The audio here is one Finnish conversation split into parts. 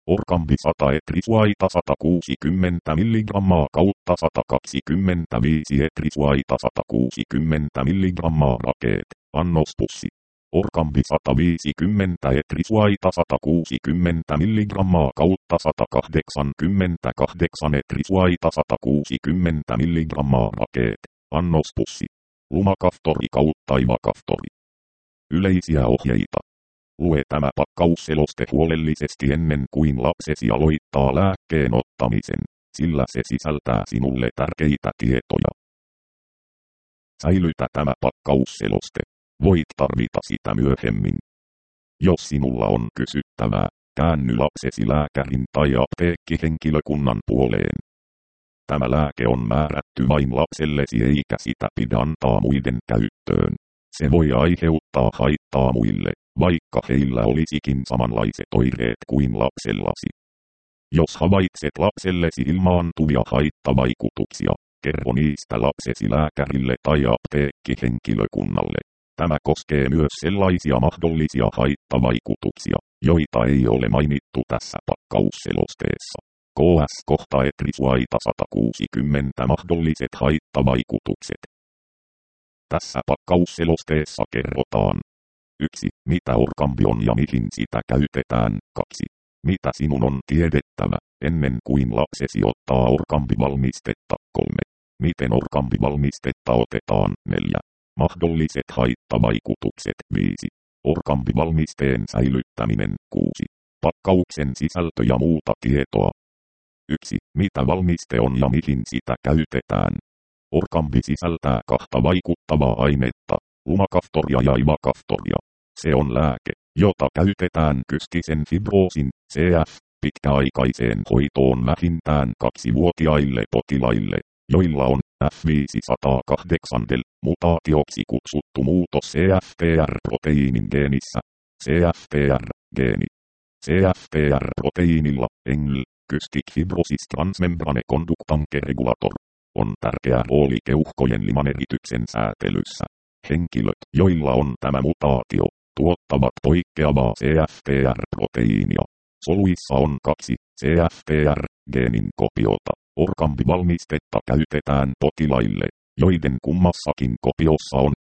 Orkambi 100 etrisuaita 160 mg kautta 125 etrisuaita 160 mg rakeet, annospussi. Orkambi 150 etrisuaita 160 mg kautta 188 etrisuaita 160 mg rakeet, annospussi. Lumakaftori kautta ivakaftori. Yleisiä ohjeita. Lue tämä pakkausseloste huolellisesti ennen kuin lapsesi aloittaa lääkkeen ottamisen, sillä se sisältää sinulle tärkeitä tietoja. Säilytä tämä pakkausseloste. Voit tarvita sitä myöhemmin. Jos sinulla on kysyttävää, käänny lapsesi lääkärin tai apteekkihenkilökunnan puoleen. Tämä lääke on määrätty vain lapsellesi eikä sitä pidä antaa muiden käyttöön. Se voi aiheuttaa haittaa muille, vaikka heillä olisikin samanlaiset oireet kuin lapsellasi. Jos havaitset lapsellesi ilmaantuvia haittavaikutuksia, kerro niistä lapsesi lääkärille tai apteekkihenkilökunnalle. Tämä koskee myös sellaisia mahdollisia haittavaikutuksia, joita ei ole mainittu tässä pakkausselosteessa. KS kohta etrisuaita 160 mahdolliset haittavaikutukset. Tässä pakkausselosteessa kerrotaan 1. Mitä Orkambi on ja mihin sitä käytetään. 2. Mitä sinun on tiedettävä, ennen kuin lapsesi ottaa Orkambi-valmistetta. 3. Miten Orkambi-valmistetta otetaan. 4. Mahdolliset haittavaikutukset. 5. Orkambi-valmisteen säilyttäminen. 6. Pakkauksen sisältö ja muuta tietoa. 1. Mitä valmiste on ja mihin sitä käytetään. Orkambi sisältää kahta vaikuttavaa ainetta, lumakaftoria ja ivakaftoria. Se on lääke, jota käytetään kystisen fibroosin, CF, pitkäaikaiseen hoitoon vähintään 2-vuotiaille potilaille, joilla on F508-mutaatioksi kutsuttu muutos CFTR-proteiinin geenissä. CFTR-geeni. CFTR-proteiinilla, cystic fibrosis transmembrane conductance regulator, on tärkeä rooli keuhkojen limanerityksen säätelyssä. Henkilöt, joilla on tämä mutaatio, tuottavat poikkeavaa CFTR-proteiinia. Soluissa on 2 CFTR-geenin kopiota. Orkambi-valmistetta käytetään potilaille, joiden kummassakin kopiossa on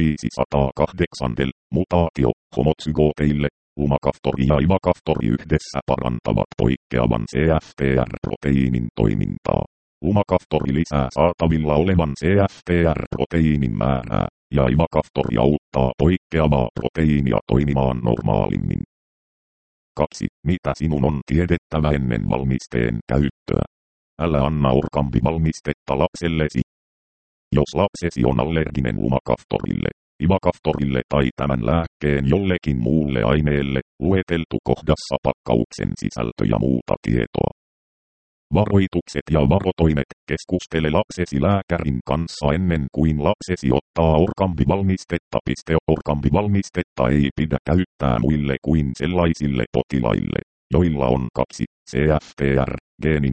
F508-mutaatio. Homozygooteille, lumakaftori ja ivakaftori yhdessä parantavat poikkeavan CFTR-proteiinin toimintaa. Lumakaftori lisää saatavilla olevan CFTR-proteiinin määrää, ja ivakaftori auttaa poikkeavaa proteiinia toimimaan normaalimmin. 2. Mitä sinun on tiedettävä ennen valmisteen käyttöä? Älä anna Orkambi-valmistetta lapsellesi. Jos lapsesi on allerginen lumakaftorille, ivakaftorille tai tämän lääkkeen jollekin muulle aineelle, lueteltu kohdassa pakkauksen sisältö ja muuta tietoa. Varoitukset ja varotoimet. Keskustele lapsesi lääkärin kanssa ennen kuin lapsesi ottaa Orkambi-valmistetta. Orkambi-valmistetta ei pidä käyttää muille kuin sellaisille potilaille, joilla on 2 CFTR-geenin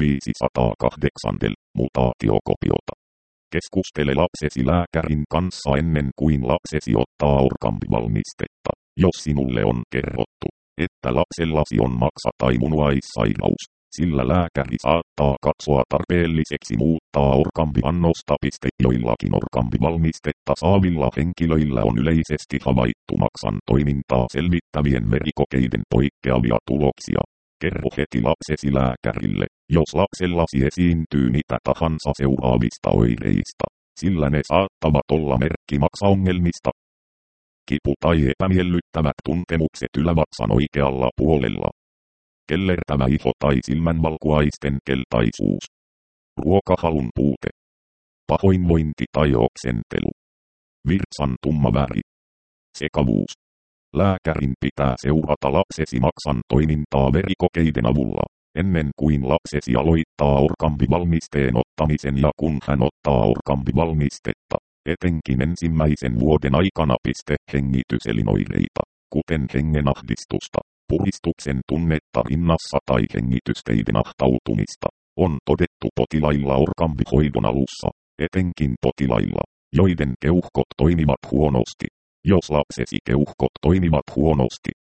F508-mutaatiokopiota. Keskustele lapsesi lääkärin kanssa ennen kuin lapsesi ottaa Orkambi-valmistetta. Jos sinulle on kerrottu, että lapsellasi on maksa- tai munuaissairaus, sillä lääkäri saattaa katsoa tarpeelliseksi muuttaa Orkambi-annosta. Joillakin Orkambi-valmistetta saavilla henkilöillä on yleisesti havaittu maksan toimintaa selvittävien verikokeiden poikkeavia tuloksia. Kerro heti lapsesi lääkärille, jos lapsellasi esiintyy mitä tahansa seuraavista oireista, sillä ne saattavat olla merkki maksaongelmista. Kipu tai epämiellyttävät tuntemukset ylävatsan oikealla puolella. Kellertävä iho tai silmänvalkuaisten keltaisuus. Ruokahalun puute. Pahoinvointi tai oksentelu. Virtsan tumma väri. Sekavuus. Lääkärin pitää seurata lapsesi maksan toimintaa verikokeiden avulla, ennen kuin lapsesi aloittaa Orkambi-valmisteen ottamisen ja kun hän ottaa Orkambi-valmistetta, etenkin ensimmäisen vuoden aikana. Hengityselinoireita, kuten hengenahdistusta, puristuksen tunnetta rinnassa tai hengitysteiden ahtautumista, on todettu potilailla Orkambi-hoidon alussa, etenkin potilailla, joiden keuhkot toimivat huonosti. Jos lapsesi keuhkot toimivat huonosti,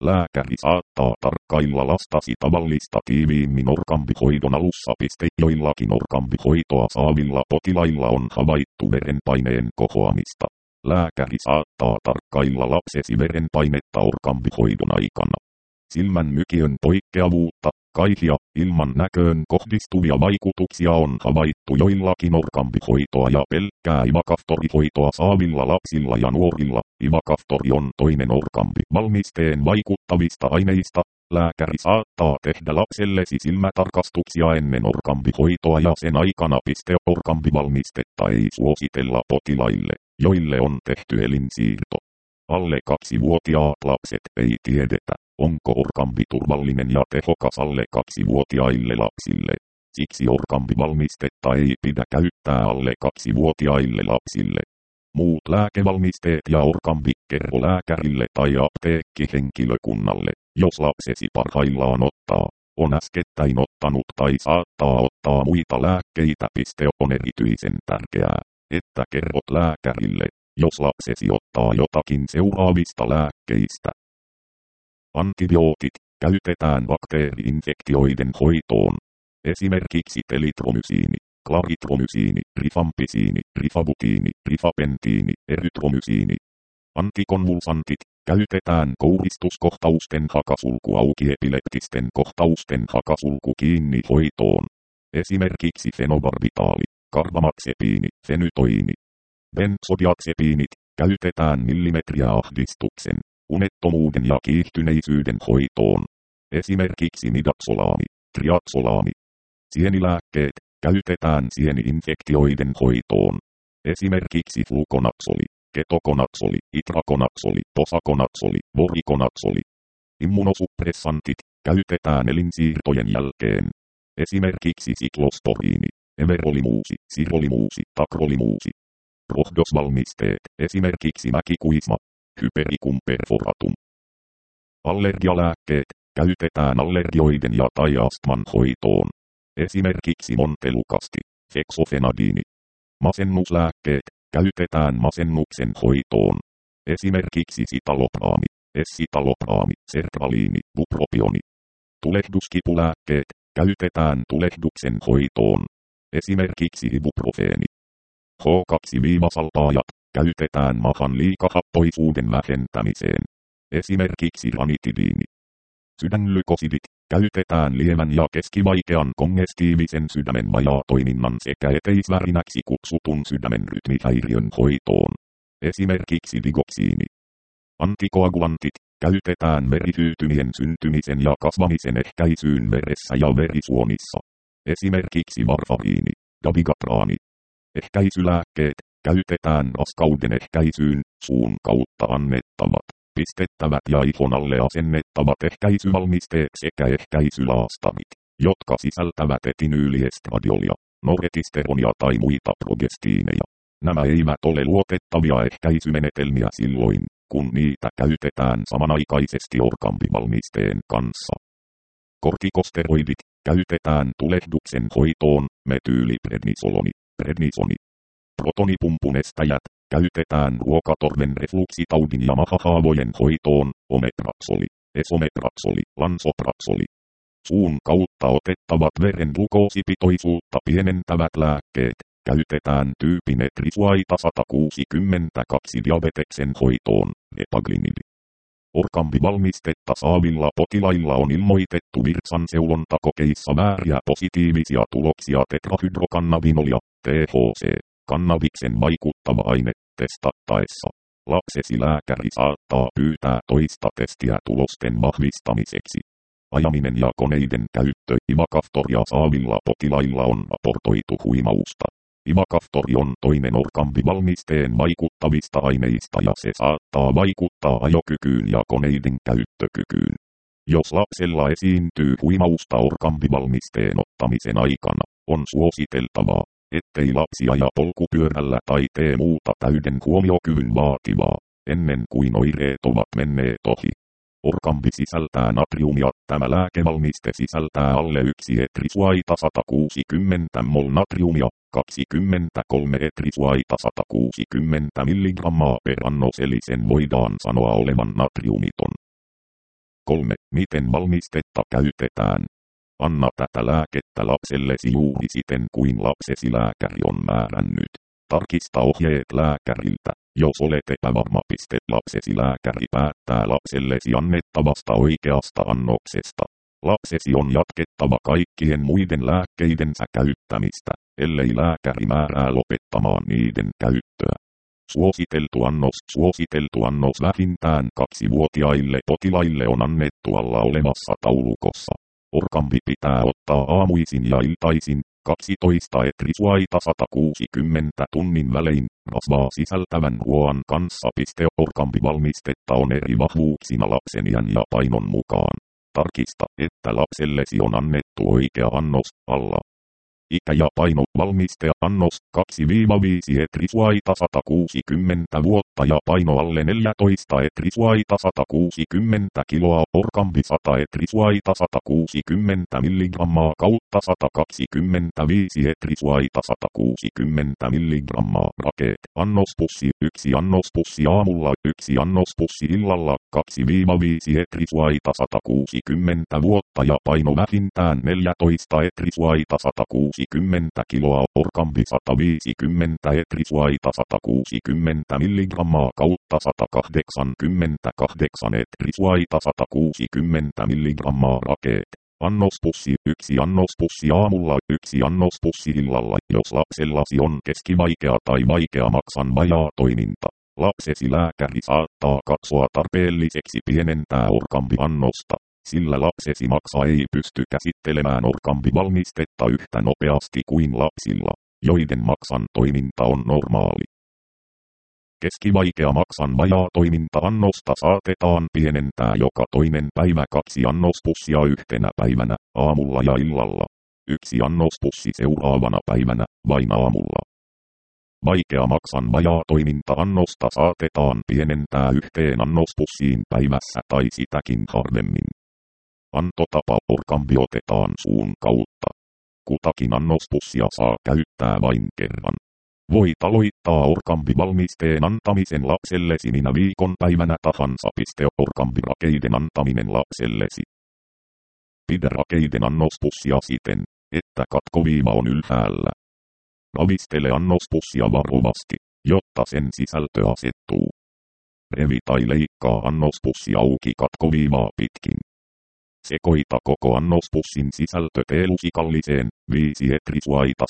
Lääkäri saattaa tarkkailla lastasi tavallista tiiviimmin orkampihoidon alussa. Joillakin orkampihoitoa saavilla potilailla on havaittu verenpaineen kohoamista. Lääkäri saattaa tarkkailla lapsesi verenpainetta orkampihoidon aikana. Silmän mykiön poikkeavuutta, kaihia, ilman näköön kohdistuvia vaikutuksia on havaittu joillakin orkampihoitoa ja pelkkää ivakaftorihoitoa saavilla lapsilla ja nuorilla. Ivakaftori on toinen orkampivalmisteen vaikuttavista aineista. Lääkäri saattaa tehdä lapsellesi silmätarkastuksia ennen orkampihoitoa ja sen aikana. Orkampivalmistetta ei suositella potilaille, joille on tehty elinsiirto. Alle 2-vuotiaat lapset ei tiedetä, onko orkampi turvallinen ja tehokas alle 2-vuotiaille lapsille. Siksi orkampivalmistetta ei pidä käyttää alle 2-vuotiaille lapsille. Muut lääkevalmisteet ja orkampi kerro lääkärille tai apteekkihenkilökunnalle, jos lapsesi parhaillaan on äskettäin ottanut tai saattaa ottaa muita lääkkeitä. On erityisen tärkeää, että kerrot lääkärille, jos lapsesi ottaa jotakin seuraavista lääkkeistä. Antibiootit käytetään bakteeri-infektioiden hoitoon. Esimerkiksi telitromysiini, klaritromysiini, rifampisiini, rifabutiini, rifapentiini, erytromysiini. Antikonvulsantit käytetään kouristuskohtausten hakasulku auki epileptisten kohtausten hakasulku kiinni hoitoon. Esimerkiksi fenobarbitaali, karbamazepiini, fenytoini. Benzodiazepiinit käytetään millimetriä ahdistuksen, unettomuuden ja kiihtyneisyyden hoitoon. Esimerkiksi midaxolaami, triaxolaami. Sienilääkkeet käytetään sieni-infektioiden hoitoon. Esimerkiksi flukonaksoli, ketokonaksoli, itrakonaksoli, posakonaksoli, vorikonaksoli. Immunosuppressantit käytetään elinsiirtojen jälkeen. Esimerkiksi siklosporiini, everolimuusi, sirolimuusi, takrolimuusi. Rohdosvalmisteet, esimerkiksi mäkikuisma, hypericum perforatum. Allergialääkkeet käytetään allergioiden ja tai astman hoitoon. Esimerkiksi montelukasti, fexofenadiini. Masennuslääkkeet käytetään masennuksen hoitoon. Esimerkiksi sitalopraami, essitalopraami, sertraliini, bupropioni. Tulehduskipulääkkeet käytetään tulehduksen hoitoon. Esimerkiksi ibuprofeeni. H2-salpaajat käytetään mahan liikahappoisuuden vähentämiseen. Esimerkiksi ranitidiini. Sydänlykosidit käytetään lievän ja keskivaikean kongestiivisen sydämen vajaatoiminnan sekä eteisvärinäksi kutsutun sydämen rytmihäiriön hoitoon. Esimerkiksi digoksiini. Antikoagulantit käytetään verihyytymien syntymisen ja kasvamisen ehkäisyyn veressä ja verisuonissa. Esimerkiksi varfariini, dabigatraani. Ehkäisylääkkeet käytetään raskauden ehkäisyyn, suun kautta annettavat, pistettävät ja ihon alle asennettavat ehkäisyvalmisteet sekä ehkäisylaastarit, jotka sisältävät etinyyliestradiolia, noretisteronia tai muita progestiineja. Nämä eivät ole luotettavia ehkäisymenetelmiä silloin, kun niitä käytetään samanaikaisesti orkampivalmisteen kanssa. Kortikosteroidit käytetään tulehduksen hoitoon, metyyliprednisoloni, prednisoni. Protonipumppun estäjät käytetään ruokatorven refluksitaudin ja mahahaavojen hoitoon, omepraksoli, esomepraksoli, lansopraksoli. Suun kautta otettavat veren glukoosipitoisuutta pienentävät lääkkeet käytetään tyypinetrisuaita 162 diabeteksen hoitoon, epaglinidi. Orkampivalmistetta saavilla potilailla on ilmoitettu virtsanseulontakokeissa vääriä positiivisia tuloksia tetrahydrokannabinolia, THC, kannabiksen vaikuttava aine, testattaessa. Lapsesi lääkäri saattaa pyytää toista testiä tulosten vahvistamiseksi. Ajaminen ja koneiden käyttö ivakaftoria saavilla potilailla on raportoitu huimausta. Ivakaftori on toinen orkampivalmisteen vaikuttavista aineista ja se saattaa vaikuttaa ajokykyyn ja koneiden käyttökykyyn. Jos lapsella esiintyy huimausta orkampivalmisteen ottamisen aikana, on suositeltavaa, ettei lapsi aja polkupyörällä tai tee muuta täyden huomiokyvyn vaativaa, ennen kuin oireet ovat menneet ohi. Orkampi sisältää natriumia. Tämä lääkevalmiste sisältää alle 1 etrisuaita 160 mol natriumia, 23 etrisuaita 160 mg per annos eli sen voidaan sanoa olevan natriumiton. 3. Miten valmistetta käytetään? Anna tätä lääkettä lapsellesi juuri siten kuin lapsesi lääkäri on määrännyt. Tarkista ohjeet lääkäriltä. Jos olet epävarma, lapsesi lääkäri päättää lapsellesi annettavasta oikeasta annoksesta. Lapsesi on jatkettava kaikkien muiden lääkkeidensä käyttämistä, ellei lääkäri määrää lopettamaan niiden käyttöä. Suositeltu annos vähintään 2-vuotiaille potilaille on annettu alla olevassa taulukossa. Orkambi pitää ottaa aamuisin ja iltaisin 12 etrisuaita 160 tunnin välein rasvaa sisältävän ruoan kanssa. Orkambi-valmistetta on eri vahvuuksina lapsen iän ja painon mukaan. Tarkista, että lapsellesi on annettu oikea annos alla. Ikä ja paino valmiste annos 2-5 etrisuaita 160 vuotta ja paino alle 14 etrisuaita 160 kiloa. Orkambi 100 etrisuaita 160 milligrammaa kautta 125 etrisuaita 160 milligrammaa. Rakeet. Annospussi 1 annospussi aamulla 1 annospussi illalla 2-5 etrisuaita 160 vuotta ja paino vähintään 14 etrisuaita 160 kiloa. Orkambi 150 etrisuaita 160 milligrammaa kautta 188 etrisuaita 160 milligrammaa. Rakeet. Annospussi 1 annospussi aamulla 1 annospussi illalla. Jos lapsellasi on keskivaikea tai vaikea maksan vajaatoiminta, lapsesi lääkäri saattaa katsoa tarpeelliseksi pienentää orkambi-annosta, sillä lapsesi maksa ei pysty käsittelemään orkambi-valmistetta yhtä nopeasti kuin lapsilla, joiden maksan toiminta on normaali. Keskivaikea maksan vajaatoiminta-annosta saatetaan pienentää joka toinen päivä 2 annospussia yhtenä päivänä, aamulla ja illalla. 1 annospussi seuraavana päivänä, vain aamulla. Vaikea maksan vajaatoiminta-annosta saatetaan pienentää yhteen annospussiin päivässä tai sitäkin harvemmin. Antotapa orkambi otetaan suun kautta. Kutakin annospussia saa käyttää vain kerran. Voit aloittaa orkambi-valmisteen antamisen lapsellesi minä viikonpäivänä tahansa. Orkambi-rakeiden antaminen lapsellesi. Pidä rakeiden annospussia siten, että katkoviiva on ylhäällä. Ravistele annospussia varovasti, jotta sen sisältö asettuu. Revi tai leikkaa annospussi auki katkoviivaa pitkin. Sekoita koko annospussin sisältö teelusikalliseen 5 etrisuaita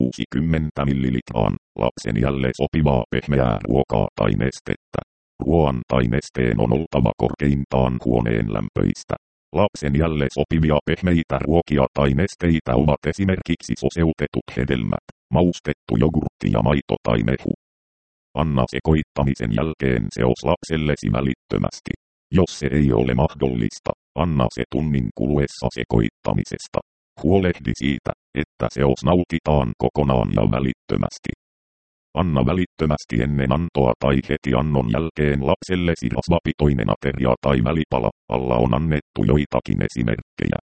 160 millilitraan lapsen jälle sopivaa pehmeää ruokaa tai nestettä. Ruoan tai nesteen on oltava korkeintaan huoneen lämpöistä. Lapsen jälle sopivia pehmeitä ruokia tai nesteitä ovat esimerkiksi soseutetut hedelmät, maustettu jogurtti ja maito tai mehu. Anna sekoittamisen jälkeen seos lapsellesi välittömästi. Jos se ei ole mahdollista, anna se tunnin kuluessa sekoittamisesta. Huolehdi siitä, että seos nautitaan kokonaan ja välittömästi. Anna välittömästi ennen antoa tai heti annon jälkeen lapsellesi rasvapitoinen ateria tai välipala, alla on annettu joitakin esimerkkejä.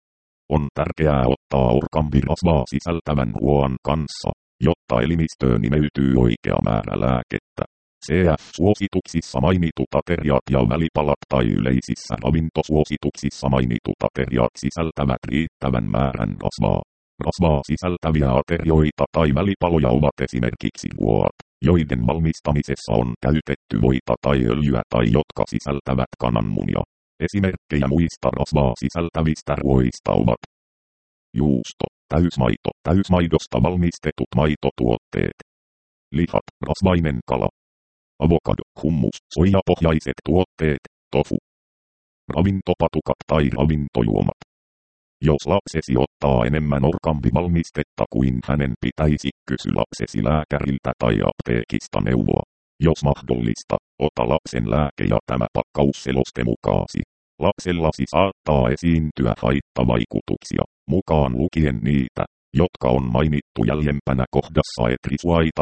On tärkeää ottaa orkambi-rasvaa sisältävän ruoan kanssa, jotta elimistöön imeytyy oikea määrä lääkettä. CF-suosituksissa mainitut ateriat ja välipalat tai yleisissä ravintosuosituksissa mainitut ateriat sisältävät riittävän määrän rasvaa. Rasvaa sisältäviä aterioita tai välipaloja ovat esimerkiksi ruoat, joiden valmistamisessa on käytetty voita tai öljyä tai jotka sisältävät kananmunia. Esimerkkejä muista rasvaa sisältävistä ruoista ovat juusto, täysmaito, täysmaidosta valmistetut maitotuotteet, lihat, rasvainen kala, avokado, hummus, soijapohjaiset tuotteet, tofu, ravintopatukat tai ravintojuomat. Jos lapsesi ottaa enemmän orkambi-valmistetta kuin hänen pitäisi, kysy lapsesi lääkäriltä tai apteekista neuvoa. Jos mahdollista, ota lapsen lääke ja tämä pakkausseloste mukaasi. Lapsellasi saattaa esiintyä haittavaikutuksia, mukaan lukien niitä, jotka on mainittu jäljempänä kohdassa etrisuaita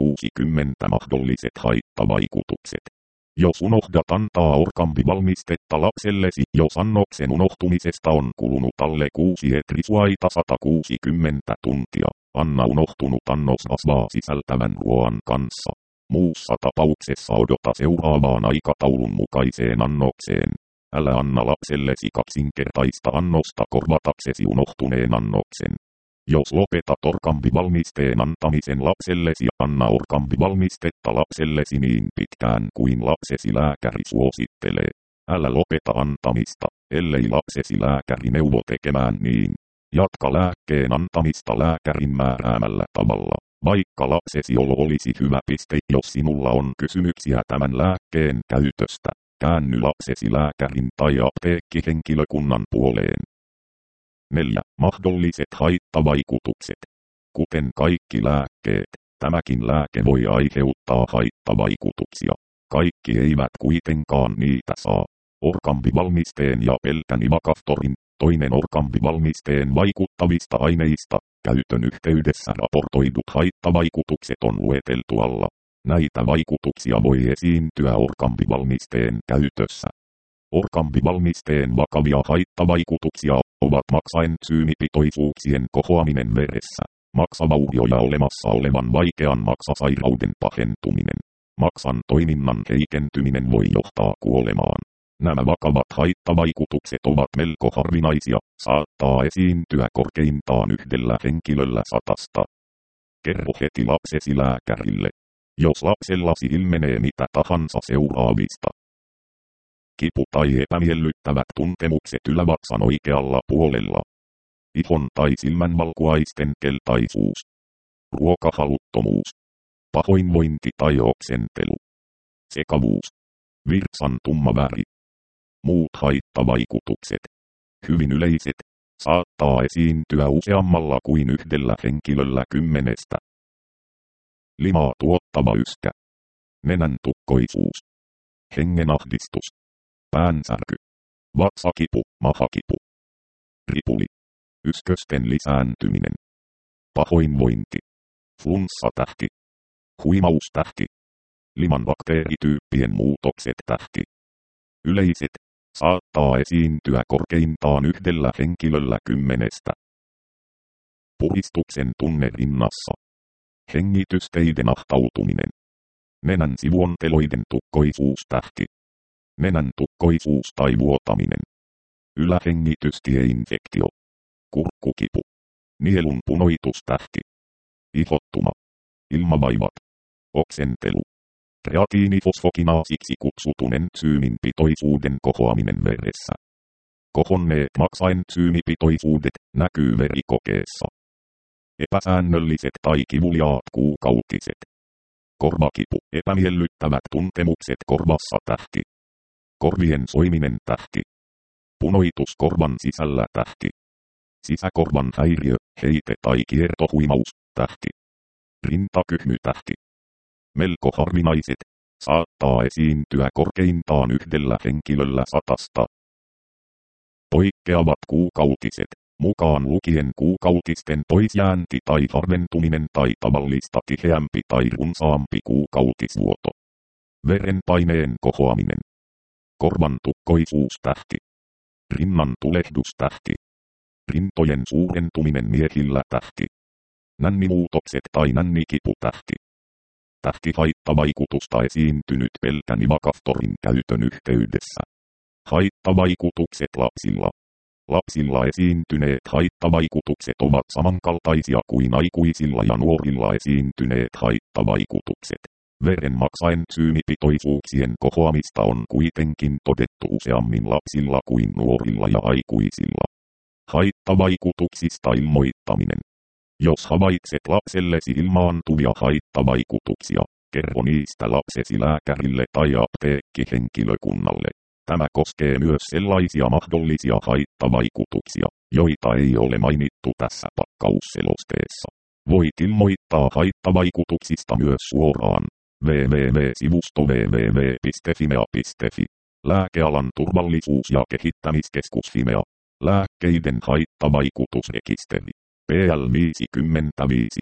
160 mahdolliset haittavaikutukset. Jos unohdat antaa orkambi-valmistetta lapsellesi, jos annoksen unohtumisesta on kulunut alle 6 etrisuaita 160 tuntia, anna unohtunut annos rasvaa sisältävän ruoan kanssa. Muussa tapauksessa odota seuraavaan aikataulun mukaiseen annokseen. Älä anna lapsellesi kaksinkertaista annosta korvataksesi unohtuneen annoksen. Jos lopetat orkambivalmisteen antamisen lapsellesi, anna orkambivalmistetta lapsellesi niin pitkään kuin lapsesi lääkäri suosittelee. Älä lopeta antamista, ellei lapsesi lääkäri neuvo tekemään niin. Jatka lääkkeen antamista lääkärin määräämällä tavalla. Vaikka lapsesi olo olisi hyvä. Jos sinulla on kysymyksiä tämän lääkkeen käytöstä, käänny lapsesi lääkärin tai apteekkihenkilökunnan puoleen. 4. Mahdolliset haittavaikutukset. Kuten kaikki lääkkeet, tämäkin lääke voi aiheuttaa haittavaikutuksia. Kaikki eivät kuitenkaan niitä saa. Orkambivalmisteen ja pelkän Ivacaftorin, toinen orkambivalmisteen vaikuttavista aineista, käytön yhteydessä raportoidut haittavaikutukset on lueteltu alla. Näitä vaikutuksia voi esiintyä orkambivalmisteen käytössä. Orkambivalmisteen vakavia haittavaikutuksia ovat maksaensyymipitoisuuksien kohoaminen veressä, maksavaurio ja olemassa olevan vaikean maksasairauden pahentuminen. Maksan toiminnan heikentyminen voi johtaa kuolemaan. Nämä vakavat haittavaikutukset ovat melko harvinaisia, saattaa esiintyä korkeintaan yhdellä henkilöllä 100. Kerro heti lapsesi lääkärille, jos lapsellasi ilmenee mitä tahansa seuraavista. Kipu tai epämiellyttävät tuntemukset ylävatsan oikealla puolella. Ihon tai silmänvalkuaisten keltaisuus. Ruokahaluttomuus. Pahoinvointi tai oksentelu. Sekavuus. Virtsan tumma väri. Muut haittavaikutukset. Hyvin yleiset. Saattaa esiintyä useammalla kuin yhdellä henkilöllä 10. Limaa tuottava yskä. Nenän tukkoisuus. Hengenahdistus. Päänsärky. Vatsakipu, mahakipu. Ripuli. Yskösten lisääntyminen. Pahoinvointi. Flunssatähti. Huimaustähti. Liman bakteerityyppien muutokset tähti. Yleiset. Saattaa esiintyä korkeintaan yhdellä henkilöllä 10. Puristuksen tunne rinnassa. Hengitysteiden ahtautuminen. Nenän sivuonteloiden tukkoisuustähti. Nenän tukkoisuus tai vuotaminen. Ylähengitystieinfektio. Kurkkukipu. Nielun punoitustähti. Ihottuma. Ilmavaivat. Oksentelu. Reatiinifosfokinaasiksi kutsutun entsyymin pitoisuuden kohoaminen veressä. Kohonneet maksaentsyymipitoisuudet näkyy verikokeessa. Epäsäännölliset tai kivuliaat kuukautiset. Korvakipu. Epämiellyttävät tuntemukset korvassa tähti. Korvien soiminen tähti. Punoitus korvan sisällä tähti. Sisäkorvan häiriö, heite tai kiertohuimaus tähti. Rintakyhmy tähti. Melko harvinaiset. Saattaa esiintyä korkeintaan yhdellä henkilöllä 100. Poikkeavat kuukautiset, mukaan lukien kuukautisten poisjäänti tai harventuminen tai tavallista tiheämpi tai runsaampi kuukautisvuoto. Verenpaineen kohoaminen. Korvan tukkoisuustähti. Rinnan tulehdustähti. Rintojen suurentuminen miehillä tähti. Nännimuutokset tai nännikiputähti. Tähtihaittavaikutusta esiintynyt pelkän Ivacaftorin käytön yhteydessä. Haittavaikutukset lapsilla. Lapsilla esiintyneet haittavaikutukset ovat samankaltaisia kuin aikuisilla ja nuorilla esiintyneet haittavaikutukset. Veren maksaentsyymipitoisuuksien kohoamista on kuitenkin todettu useammin lapsilla kuin nuorilla ja aikuisilla. Haittavaikutuksista ilmoittaminen. Jos havaitset lapsellesi ilmaantuvia haittavaikutuksia, kerro niistä lapsesi lääkärille tai apteekkihenkilökunnalle. Tämä koskee myös sellaisia mahdollisia haittavaikutuksia, joita ei ole mainittu tässä pakkausselosteessa. Voit ilmoittaa haittavaikutuksista myös suoraan. www.sivusto www.fimea.fi. Lääkealan turvallisuus- ja kehittämiskeskus Fimea. Lääkkeiden haittavaikutusrekisteri. PL 55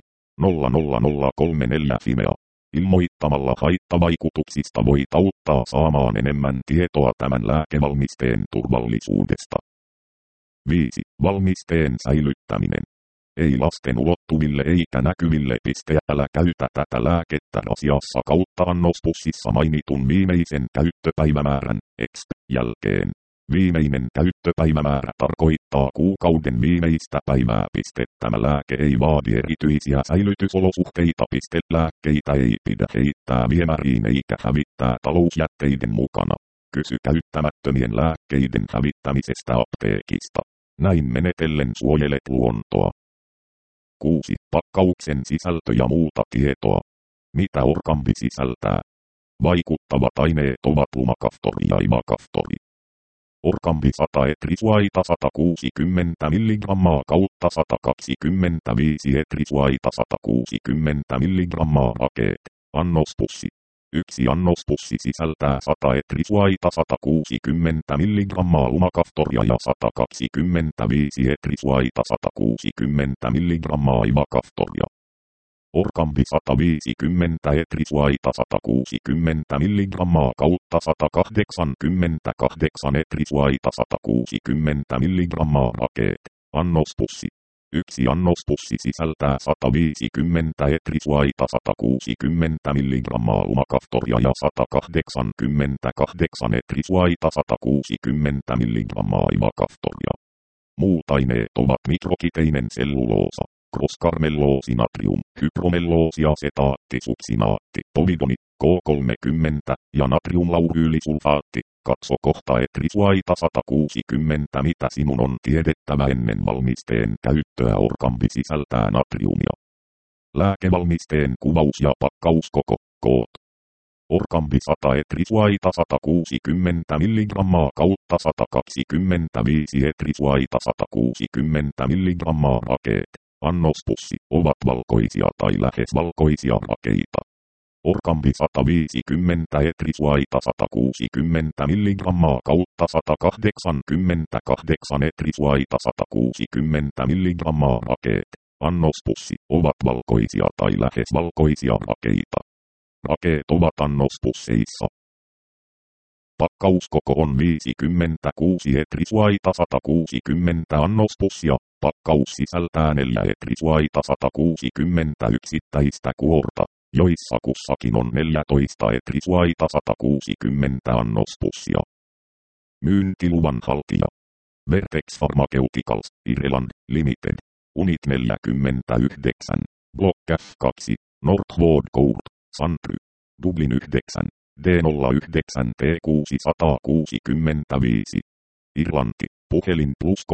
00034 Fimea. Ilmoittamalla haittavaikutuksista voit auttaa saamaan enemmän tietoa tämän lääkevalmisteen turvallisuudesta. 5. Valmisteen säilyttäminen. Ei lasten ulottuville eikä näkyville. Älä käytä tätä lääkettä rasiassa kautta annospussissa mainitun viimeisen käyttöpäivämäärän, EXP, jälkeen. Viimeinen käyttöpäivämäärä tarkoittaa kuukauden viimeistä päivää. Tämä lääke ei vaadi erityisiä säilytysolosuhteita. Lääkkeitä ei pidä heittää viemäriin eikä hävittää talousjätteiden mukana. Kysy käyttämättömien lääkkeiden hävittämisestä apteekista. Näin menetellen suojelet luontoa. 6. Pakkauksen sisältö ja muuta tietoa. Mitä Orkambi sisältää? Vaikuttavat aineet ovat lumakaftori ja imakaftori. Orkambi 100 etrisuaita 160 mg kautta 125 etrisuaita 160 mg rakeet. Annospussi. Yksi annospussi sisältää 100 etrisuaita 160 mg lumakaftoria ja 125 etrisuaita 160 mg imakaftoria. Orkambi 150 etrisuaita 160 mg kautta 188 etrisuaita 160 mg rakeet. Annospussi. Yksi annospussi sisältää 150 etrisuaita 160 mg lumakaftoria ja 188 etrisuaita 160 mg imakaftoria. Muut aineet ovat mikrokiteinen selluloosa, kroskarmelloosi natrium, hypromelloosi asetaatti suksinaatti, povidoni, K30 ja natriumlauryylisulfaatti. Katso kohta etrisuaita 160 mitä sinun on tiedettävä ennen valmisteen käyttöä. Orkambi sisältää natriumia. Lääkevalmisteen kuvaus ja pakkauskoko, koot. Orkambi 100 etrisuaita 160 mg kautta 125 etrisuaita 160 mg rakeet. Annospussi ovat valkoisia tai lähes valkoisia rakeita. Orkambi 150 etrisuaita 160 mg kautta 188 etrisuaita 160 mg rakeet. Annospussi ovat valkoisia tai lähes valkoisia rakeita. Rakeet ovat annospusseissa. Pakkauskoko on 56 etrisuaita 160 annospussia. Pakkaus sisältää 4 etrisuaita 160 yksittäistä kuorta, joissa kussakin on 14 etrisuaita 160 annospussia. Myyntiluvan haltija. Vertex Pharmaceuticals, Ireland, Limited. Unit 49. Block F2, Northwood Court, Santry. Dublin 9. D09 T665. Irlanti. Puhelin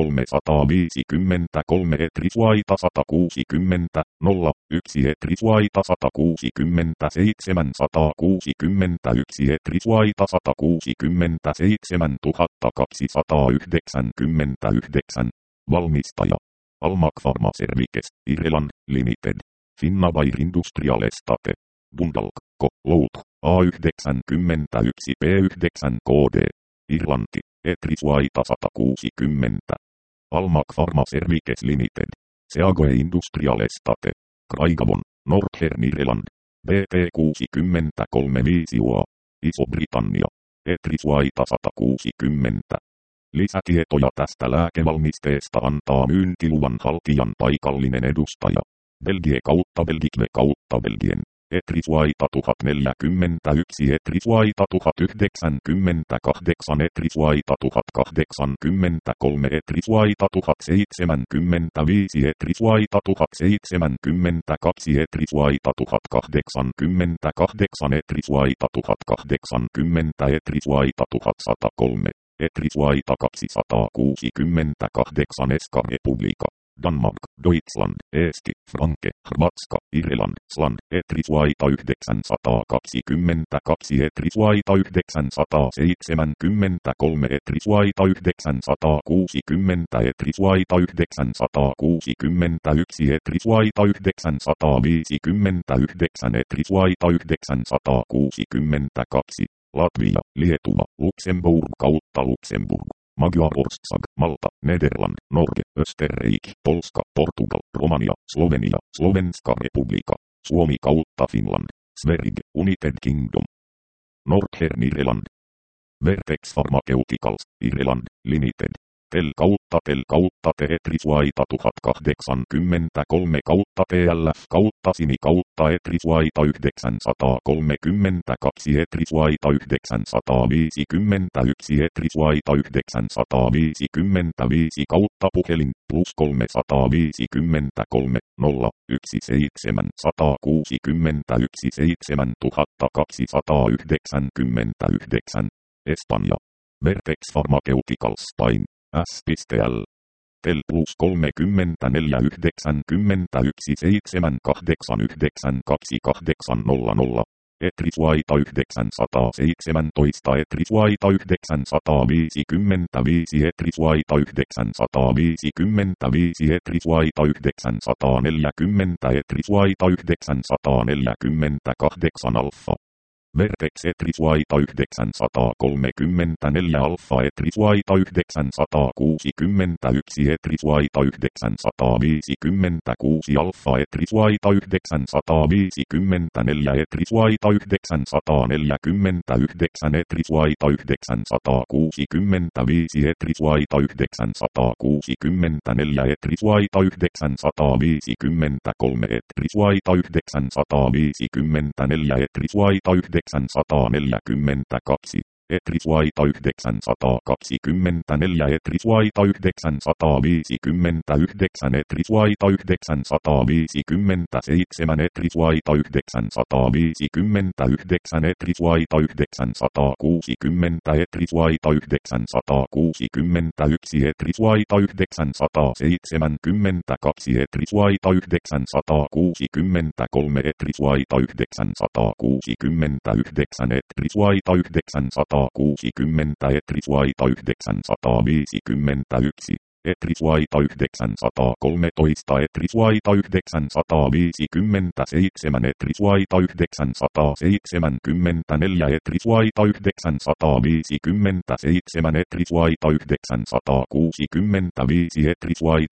+353 etrisuaita 160 01 etrisuaita 167 161 etrisuaita 167 299. Valmistaja. Almac Pharmaservices, Ireland, Limited. Finnavair Industrial Estate. Dundalk, Louth, A91 P9 KD. Irlanti. Etrisuaita 160. Almac Pharmaservices Limited. Seagoe Industrial Estate. Craigavon, Northern Ireland. BT 635 UA. Iso-Britannia. Etrisuaita 160. Lisätietoja tästä lääkevalmisteesta antaa myyntiluvan haltijan paikallinen edustaja. Belgie kautta Belgique kautta Belgien. Etrisuaita 1041 etrisuaita 1098 etrisuaita 1083 etrisuaita 1075 etrisuaita 1072 etrisuaita 1088 etrisuaita 1080 etrisuaita 1103 etrisuaita 268 Eska Republika. Danmark, Deutschland, Eesti, Franke, Hrvatska, Irland, Sland, etrisuaita 922 etrisuaita 973 etrisuaita 960 etrisuaita 961 etrisuaita 959 etrisuaita 962. Latvia, Lietuva, Luxemburg kautta Luxemburg. Magyarország, Malta, Nederland, Norge, Österreich, Polska, Portugal, Romania, Slovenia, Slovenska Republika, Suomi kautta Finland, Sverige, United Kingdom. Northern Ireland. Vertex Pharmaceuticals, Ireland, Limited. tel kautta Tetrisvaita 1083 kautta TLF kautta Sini kautta Etrisvaita 932 Etrisvaita 951 Etrisvaita 955 kautta puhelin plus 353 0 17 161 7299 Espanja. Vertex Pharmaceuticals Spain. S.L. Tel plus 34 91 789 2800. Etrisvaita 917 Etrisvaita 955 Etrisvaita 955 Etrisvaita 940 Etrisvaita 948 alfa. Vertex Etrisvaita 934 alfa Etrisvaita 961 Etrisvaita 956 alfa Etrisvaita 954 Etrisvaita 949 Etrisvaita 965 Etrisvaita 964 Etrisvaita 953 Etrisvaita 954 Etrisvaita 942, Etrisvaita 924 Etrisvaita 959 Etrisvaita 957 Etrisvaita 959 Etrisvaita 960 Etrisvaita 961 Etrisvaita 972 Etrisvaita 963 Etrisvaita 969 Etrisvaita 960 Etrisvaita 951 Etrisvaita 913 Etrisvaita 957 Etrisvaita 974 Etrisvaita 957 Etrisvaita 965 Etrisvaita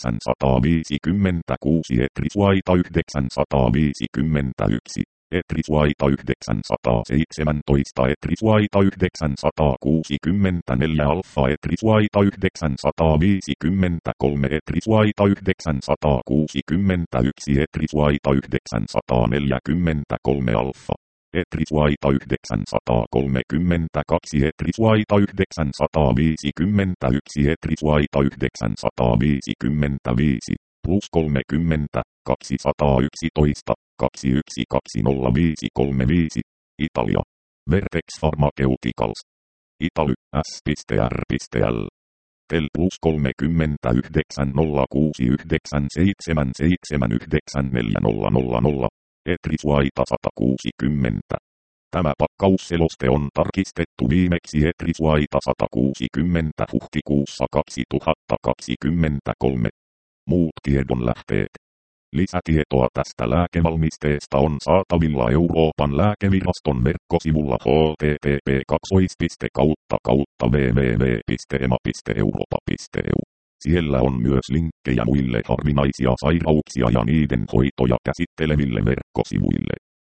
956 Etrisvaita 951 Etrisvaita 917 Etrisvaita 964 alfa Etrisvaita 953 Etrisvaita 961 Etrisvaita 943 alfa. Etrisvaita 932 Etrisvaita 951 Etrisvaita 955 plus 30 211 212053 Italia. Vertex Pharmaceuticals. Italy S.R.L. Tel plus 39 069 779 400. Etrisvaita 160. Tämä pakkausseloste on tarkistettu viimeksi Etrisvaita 160 huhtikuussa 2023. Muut tiedonlähteet. Lisätietoa tästä lääkevalmisteesta on saatavilla Euroopan lääkeviraston verkkosivulla http://www.ema.europa.eu. Siellä on myös linkkejä muille harvinaisia sairauksia ja niiden hoitoja käsitteleville verkkosivuille.